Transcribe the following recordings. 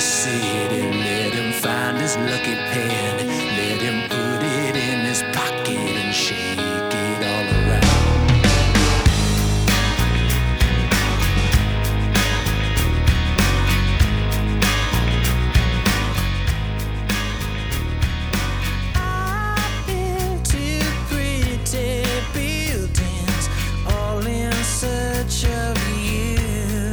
city. Let him find his lucky pen. Let him put it in his pocket and shake it all around. I've been to pretty buildings, all in search of you.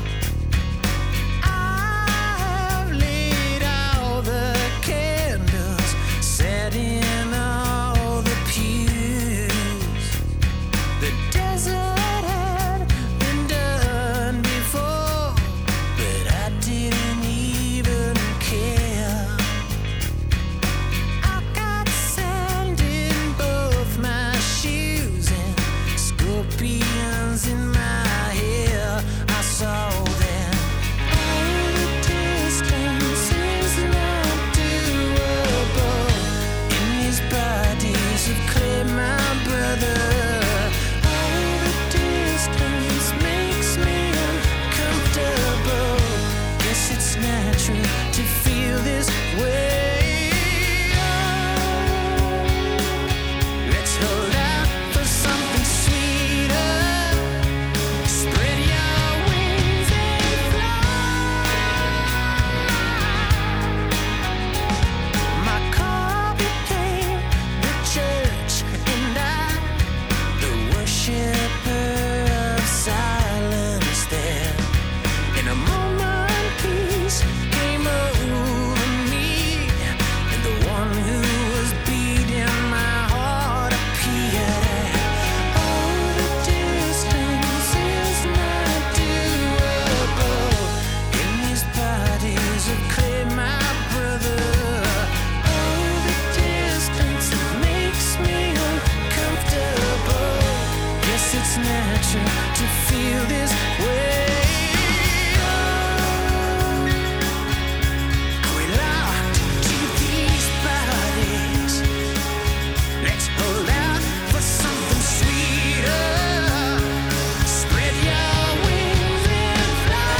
I've laid out the candles, sat in all the pews. The desert had been done before, but I didn't even care. I got sand in both my shoes and scorpions in my hair. I saw them. All the distance is not doable in these bodies of clay, my brother. All the distance makes me uncomfortable. Guess it's natural to feel this way. Let's hold out for something sweeter. Spread your wings and fly. My car became the church, and I, the worshiper of silence there. In a moment, peace came over me, and the one who was beating my heart appeared. Oh, the distance is not doable in these bodies of clay, my brother. Oh, the distance makes me uncomfortable. Guess it's natural to feel this way. Are we locked to these bodies? Let's hold out for something sweeter. Spread your wings and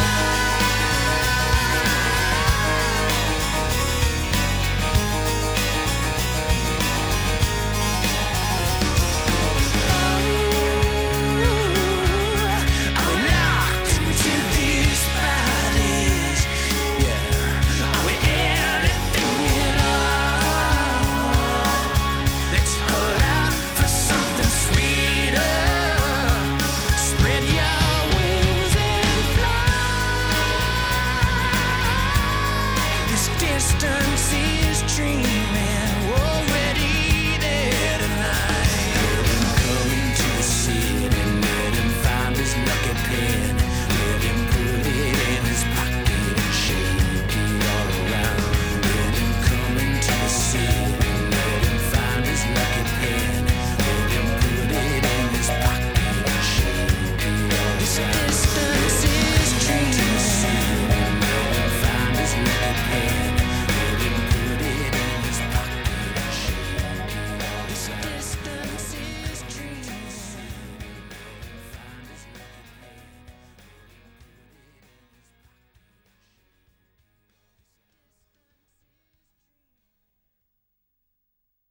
fly. Are we locked to these bodies? Yeah. Are we anything at all? Let's hold out for something sweeter. Spread your wings and fly. This distance